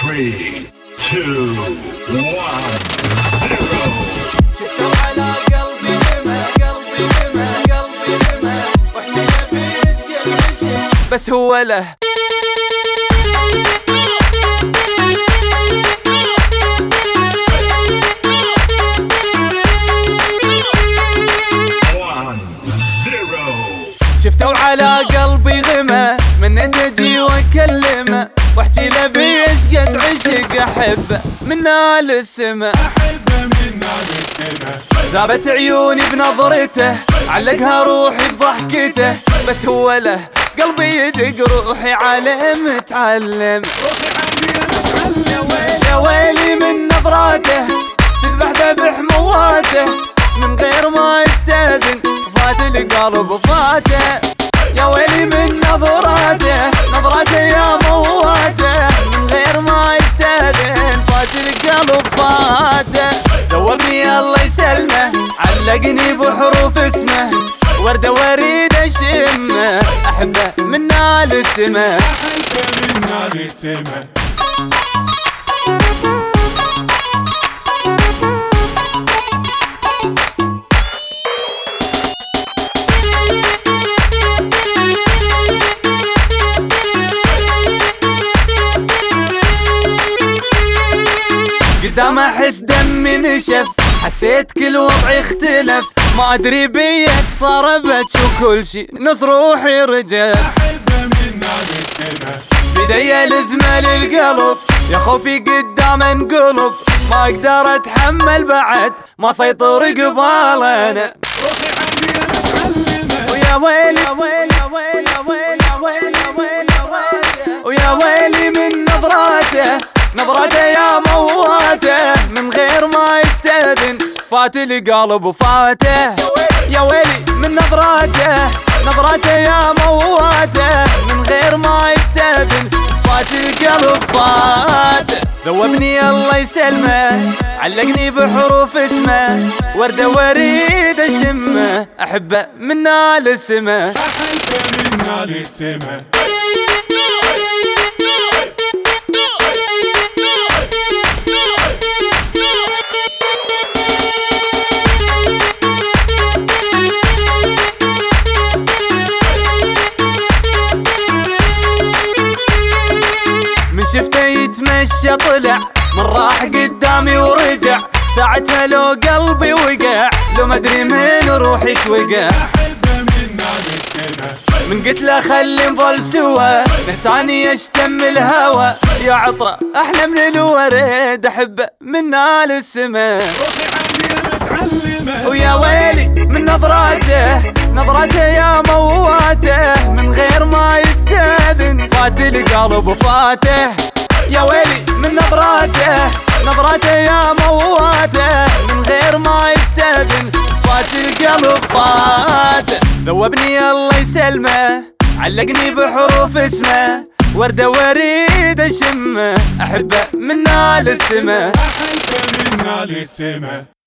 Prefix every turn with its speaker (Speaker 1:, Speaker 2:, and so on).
Speaker 1: 3, 2, 1, 0.
Speaker 2: شفتوا على قلبي لما واحنا نبي نشقى بس هو له شفتوا على قلبي غمة تمنيت اجي واكلمه واحكي له بيشقد عشق احبه من نال السما
Speaker 3: احبه من نال السما.
Speaker 2: ذابت عيوني بنظرته علقها روحي بضحكته بس هو له قلبي يدق روحي عليه متعلم يا ويلي من نظراته تذبح ذبح مواته من غير ما يستاذن فات القلب فاته يا ويلي من نظراته يا مواته من غير ما يستاذن فات القلب فاته دوبني الله يسلمه علقني بحروف اسمه وردة وريد اشمه احبه من نال السما
Speaker 3: احبه من نال السما.
Speaker 2: قدام احس دمي نشف حسيت كل وضعي اختلف ما ادري بيه صاربت شو كل شي نص روحي رجف
Speaker 3: احبه من نار السما.
Speaker 2: بدي الزمه للقلب يا خوفي قدام انقلب ما اقدر اتحمل بعد ما سيطر قبال انا
Speaker 3: روحي عندي متعلمه
Speaker 2: ويا ويلي ويا ويلي من نظراته يا مواته من غير ما يستاذن فات القلب وفاته يا ويلي من نظراته يا مواته من غير ما يستاذن فات القلب فاته ذوبني الله يسلمه علقني بحروف اسمه وردة وريد اشمه احبه من نال السما
Speaker 3: احبه من نال السما.
Speaker 2: شفته يتمشى طلع من راح قدامي ورجع ساعتها لو قلبي وقع لو ما ادري من روحي توقع
Speaker 3: احبه من نار السما.
Speaker 2: من قلت له خلي نظل سوا نساني يشتم الهوى يا عطره احلى من الورد احبه من نال السما
Speaker 3: روحي عندي متعلمه
Speaker 2: ويا ويلي من نظراته يا مواته من غير ما يستاذن فات القلب فاته يا ويلي من نظراته يا مواته من غير ما يستاذن فات القلب فاته ذوبني الله يسلمه علقني بحروف اسمه وردة وريد اشمه احبه من نال السما
Speaker 3: احبه من نال السما.